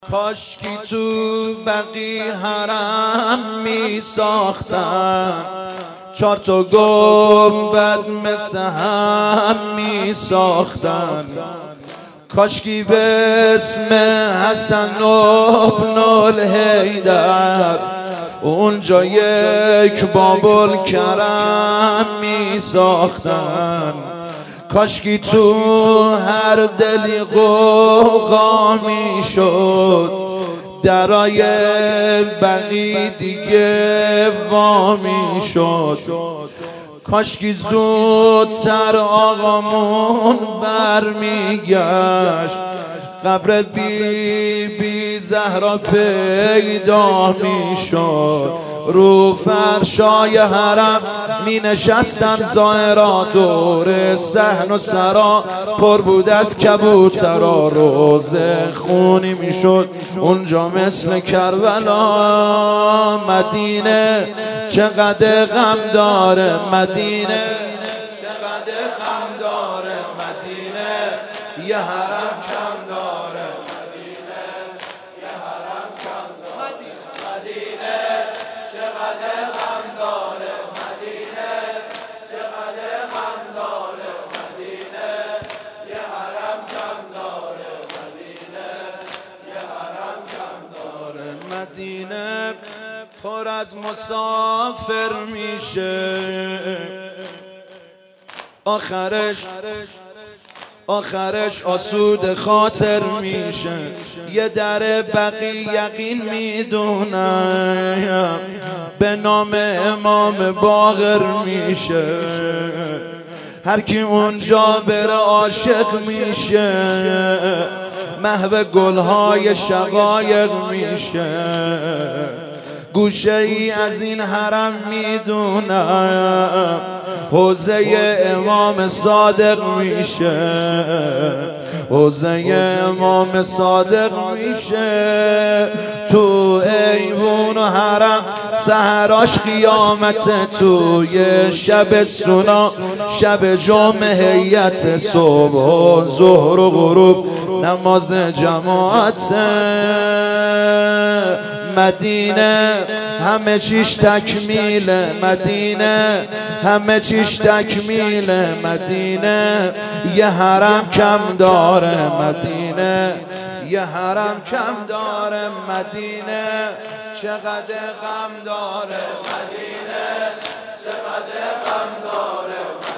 کاشکی تو بقی حرم می ساختم، 4 تا گنبد مثل هم می ساختن. کاشکی به اسم حسن ابن الحیدر اونجا یک باب کرم می ساختن. کاشکی تو هر دلی غوغا می شد، درای بقی دیگه وا می شد. کاشکی زودتر آقامون برمیگشت، قبر بی زهرا پیدا می شد. رو فرشای حرم می نشستن زائرا، دور صحن و سرا پر بود از کبوترا. روزه خونی می شد اونجا مثل کربلا. مدینه چقدر غم داره، مدینه چقدر غم داره، مدینه یه حرم کم داره، مدینه یه حرم کم داره، مدینه چقدر غم داره، مدینه چقدر غم داره، مدینه یه حرم کم داره، مدینه یه حرم کم داره. مدینه پر از مسافر میشه، آخرش آسود خاطر میشه. یه در بقی یقین میدونم به نام امام باقر میشه. هر کی اونجا بره عاشق میشه، محو گلهای شقایق میشه. گوشه ای از این حرم میدونم حوزه امام صادق میشه، حوزه امام صادق میشه. تو ایوون و حرم سحراش قیامت، توی شب سونا شب جمعه هیئت، صبح و ظهر و غروب نماز جماعت. مدینه همه چیش تکمیله، مدینه همه چیش تکمیله، مدینه یه حرم کم داره، مدینه یه حرم کم داره، مدینه چقدر غم داره، مدینه چقدر غم داره.